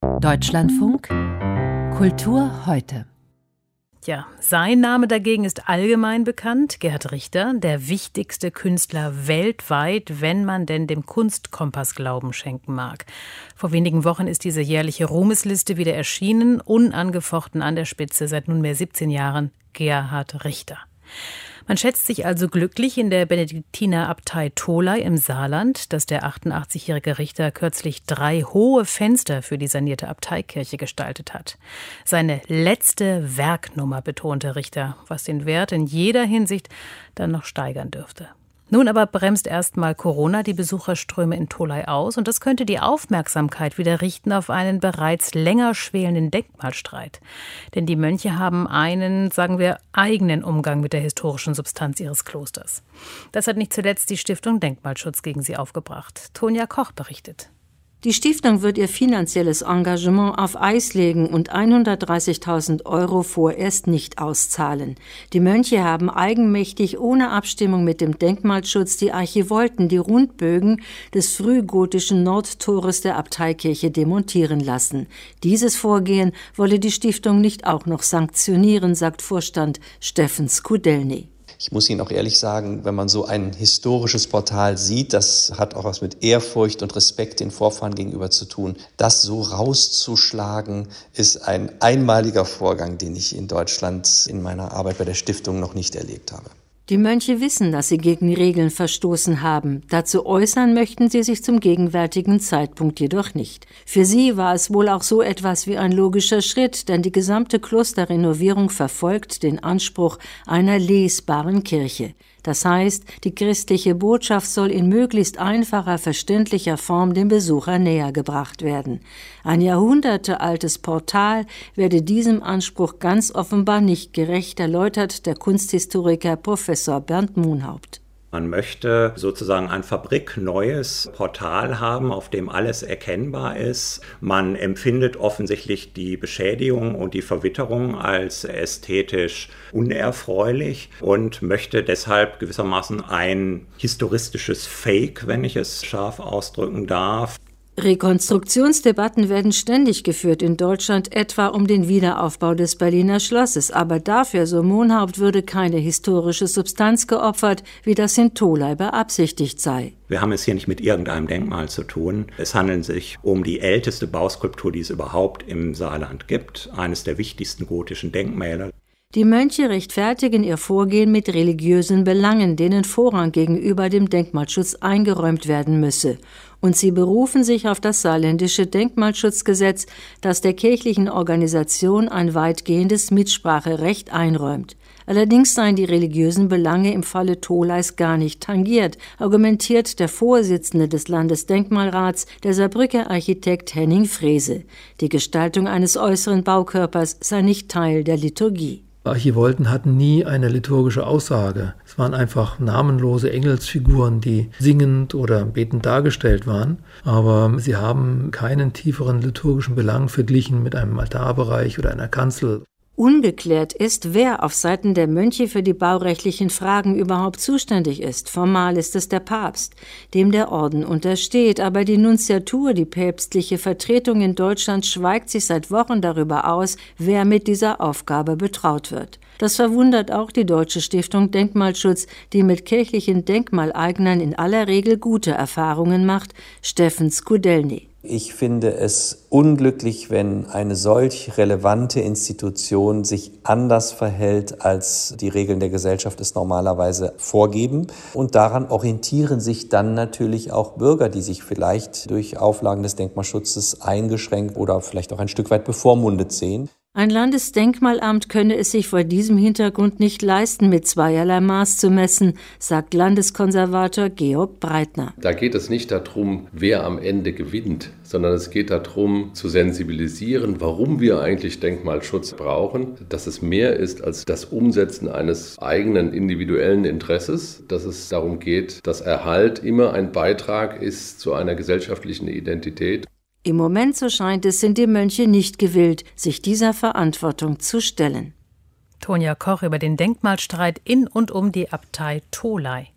Deutschlandfunk Kultur heute. Ja, sein Name dagegen ist allgemein bekannt. Gerhard Richter, der wichtigste Künstler weltweit, wenn man denn dem Kunstkompass Glauben schenken mag. Vor wenigen Wochen ist diese jährliche Ruhmesliste wieder erschienen, unangefochten an der Spitze seit nunmehr 17 Jahren Gerhard Richter. Man schätzt sich also glücklich in der Benediktinerabtei Tholey im Saarland, dass der 88-jährige Richter kürzlich 3 hohe Fenster für die sanierte Abteikirche gestaltet hat. Seine letzte Werknummer, betonte Richter, was den Wert in jeder Hinsicht dann noch steigern dürfte. Nun aber bremst erstmal Corona die Besucherströme in Tholey aus und das könnte die Aufmerksamkeit wieder richten auf einen bereits länger schwelenden Denkmalstreit. Denn die Mönche haben einen, sagen wir, eigenen Umgang mit der historischen Substanz ihres Klosters. Das hat nicht zuletzt die Stiftung Denkmalschutz gegen sie aufgebracht. Tonja Koch berichtet. Die Stiftung wird ihr finanzielles Engagement auf Eis legen und 130.000 € vorerst nicht auszahlen. Die Mönche haben eigenmächtig ohne Abstimmung mit dem Denkmalschutz die Archivolten, die Rundbögen des frühgotischen Nordtores der Abteikirche demontieren lassen. Dieses Vorgehen wolle die Stiftung nicht auch noch sanktionieren, sagt Vorstand Steffen Skudelny. Ich muss Ihnen auch ehrlich sagen, wenn man so ein historisches Portal sieht, das hat auch was mit Ehrfurcht und Respekt den Vorfahren gegenüber zu tun. Das so rauszuschlagen, ist ein einmaliger Vorgang, den ich in Deutschland in meiner Arbeit bei der Stiftung noch nicht erlebt habe. Die Mönche wissen, dass sie gegen Regeln verstoßen haben. Dazu äußern möchten sie sich zum gegenwärtigen Zeitpunkt jedoch nicht. Für sie war es wohl auch so etwas wie ein logischer Schritt, denn die gesamte Klosterrenovierung verfolgt den Anspruch einer lesbaren Kirche. Das heißt, die christliche Botschaft soll in möglichst einfacher, verständlicher Form dem Besucher näher gebracht werden. Ein jahrhundertealtes Portal werde diesem Anspruch ganz offenbar nicht gerecht, erläutert der Kunsthistoriker Professor Bernd Mohnhaupt. Man möchte sozusagen ein fabrikneues Portal haben, auf dem alles erkennbar ist. Man empfindet offensichtlich die Beschädigung und die Verwitterung als ästhetisch unerfreulich und möchte deshalb gewissermaßen ein historistisches Fake, wenn ich es scharf ausdrücken darf. Rekonstruktionsdebatten werden ständig geführt in Deutschland, etwa um den Wiederaufbau des Berliner Schlosses. Aber dafür, so Mohnhaupt, würde keine historische Substanz geopfert, wie das in Tholey beabsichtigt sei. Wir haben es hier nicht mit irgendeinem Denkmal zu tun. Es handelt sich um die älteste Bauskulptur, die es überhaupt im Saarland gibt, eines der wichtigsten gotischen Denkmäler. Die Mönche rechtfertigen ihr Vorgehen mit religiösen Belangen, denen Vorrang gegenüber dem Denkmalschutz eingeräumt werden müsse. Und sie berufen sich auf das saarländische Denkmalschutzgesetz, das der kirchlichen Organisation ein weitgehendes Mitspracherecht einräumt. Allerdings seien die religiösen Belange im Falle Tholeys gar nicht tangiert, argumentiert der Vorsitzende des Landesdenkmalrats, der Saarbrücker Architekt Henning Frese. Die Gestaltung eines äußeren Baukörpers sei nicht Teil der Liturgie. Archivolten hatten nie eine liturgische Aussage. Es waren einfach namenlose Engelsfiguren, die singend oder betend dargestellt waren. Aber sie haben keinen tieferen liturgischen Belang verglichen mit einem Altarbereich oder einer Kanzel. Ungeklärt ist, wer auf Seiten der Mönche für die baurechtlichen Fragen überhaupt zuständig ist. Formal ist es der Papst, dem der Orden untersteht. Aber die Nunziatur, die päpstliche Vertretung in Deutschland, schweigt sich seit Wochen darüber aus, wer mit dieser Aufgabe betraut wird. Das verwundert auch die Deutsche Stiftung Denkmalschutz, die mit kirchlichen Denkmaleignern in aller Regel gute Erfahrungen macht. Steffen Skudelny. Ich finde es unglücklich, wenn eine solch relevante Institution sich anders verhält, als die Regeln der Gesellschaft es normalerweise vorgeben. Und daran orientieren sich dann natürlich auch Bürger, die sich vielleicht durch Auflagen des Denkmalschutzes eingeschränkt oder vielleicht auch ein Stück weit bevormundet sehen. Ein Landesdenkmalamt könne es sich vor diesem Hintergrund nicht leisten, mit zweierlei Maß zu messen, sagt Landeskonservator Georg Breitner. Da geht es nicht darum, wer am Ende gewinnt, sondern es geht darum, zu sensibilisieren, warum wir eigentlich Denkmalschutz brauchen, dass es mehr ist als das Umsetzen eines eigenen individuellen Interesses, dass es darum geht, dass Erhalt immer ein Beitrag ist zu einer gesellschaftlichen Identität. Im Moment, so scheint es, sind die Mönche nicht gewillt, sich dieser Verantwortung zu stellen. Tonja Koch über den Denkmalstreit in und um die Abtei Tholey.